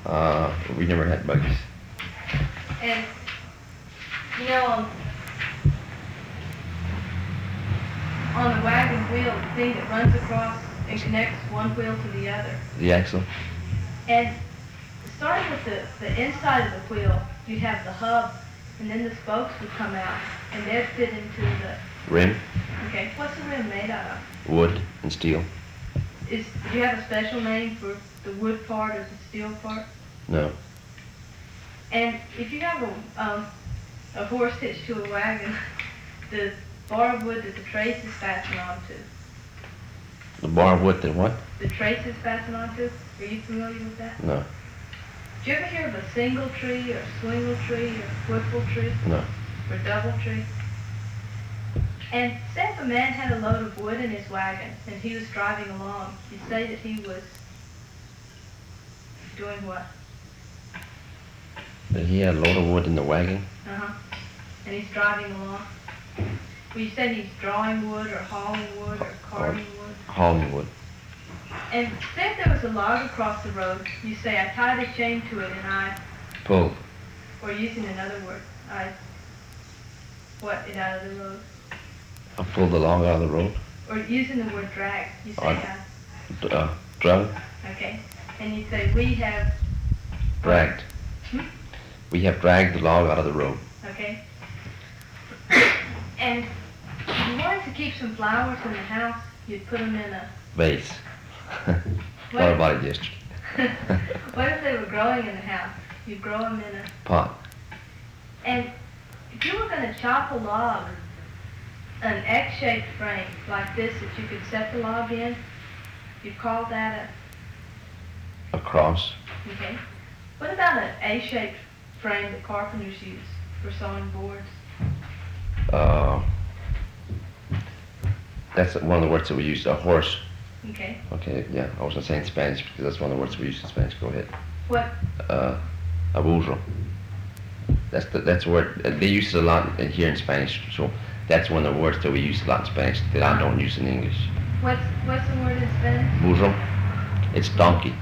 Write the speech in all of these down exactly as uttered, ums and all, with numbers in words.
Uh, we never had buggies. And, you know, on, on the wagon wheel, the thing that runs across and connects one wheel to the other. The axle? And starting with the, the inside of the wheel, you'd have the hub, and then the spokes would come out, and they'd fit into the... Rim? Okay, what's the rim made out of? Wood and steel. Is, do you have a special name for the wood part or the steel part? No. And if you have a, um, a horse hitched to a wagon, the bar of wood that the trace is fastened onto. The bar of wood that what? The trace is fastened onto? Are you familiar with that? No. Did you ever hear of a single tree or swingle tree or whipple tree? No. Or double tree? And say if a man had a load of wood in his wagon and he was driving along, you'd say that he was doing what? That he had a load of wood in the wagon? Uh-huh. And he's driving along. Well, you said he's drawing wood or hauling wood or carting wood. Hauling wood. And say if there was a log across the road, you say, I tied a chain to it and I... Pulled. Or using another word, I... What, it out of the road? I pulled the log out of the road. Or using the word drag, you say, I, I... Uh, drug. Okay. And you say, we have... Dragged. Hmm? We have dragged the log out of the road. Okay. And if you wanted to keep some flowers in the house, you'd put them in a... Vase. Thought about it yesterday. What if they were growing in the house? You'd grow them in a... Pot. And if you were going to chop a log, an X-shaped frame like this that you could set the log in, you'd call that A cross. a... Okay. What about an A-shaped frame that carpenters use for sawing boards? Uh, that's one of the words that we use, a horse. Okay. Okay, yeah, I was going to say in Spanish because that's one of the words we use in Spanish. Go ahead. What? Uh, a burro. That's the, that's a word, they use it a lot in, here in Spanish, so that's one of the words that we use a lot in Spanish that I don't use in English. What's, what's the word in Spanish? Burro. It's donkey.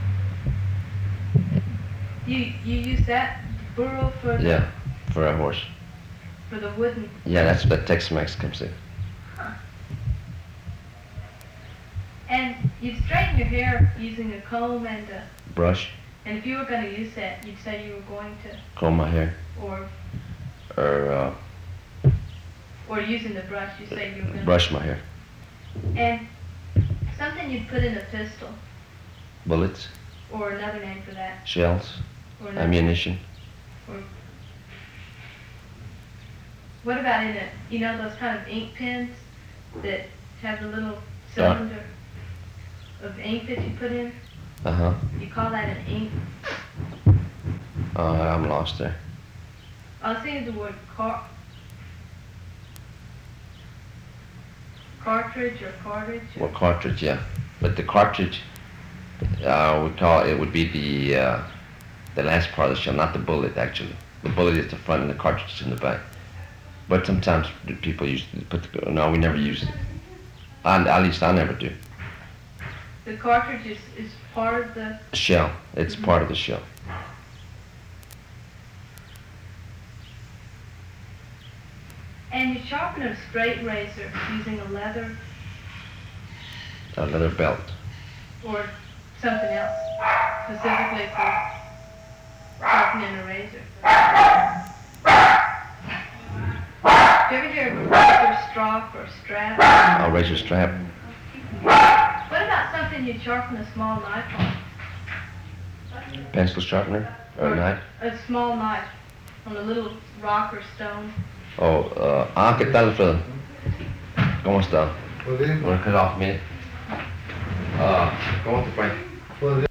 You you use that burro for the, Yeah, for a horse. for the wooden... Yeah, that's what Tex-Mex comes in. Huh. And you'd straighten your hair using a comb and a... Brush. And if you were going to use that, you'd say you were going to... Comb my hair. Or Or uh, or using the brush, you say you were going to... brush my hair. And something you'd put in a pistol, Bullets. or another name for that. Shells. Or another, Ammunition. Or what about in a, you know those kind of ink pens that have the little cylinder of ink that you put in? Uh-huh. You call that an ink? Uh, I'm lost there. I was thinking the word car, cartridge or cartridge. Well, cartridge, yeah. But the cartridge, uh, we call it would be the uh, the last part of the shell, not the bullet actually. The bullet is the front and the cartridge is in the back. But sometimes the people use to put the, no, we never use it. And at least I never do. The cartridge is, is part of the... Shell. It's Mhm. part of the shell. And you sharpen a straight razor using a leather A leather belt. or something else, specifically for sharpening a razor. Do you ever hear of a razor strop or strap? A razor strap. What about something you'd sharpen a small knife on? Pencil sharpener or a knife. A small knife on a little rock or stone. Oh, uh, ah, ¿qué tal, Alfredo? ¿Cómo está? Muy bien. Wanna cut off a minute? Uh, ¿cómo te fue? Muy bien.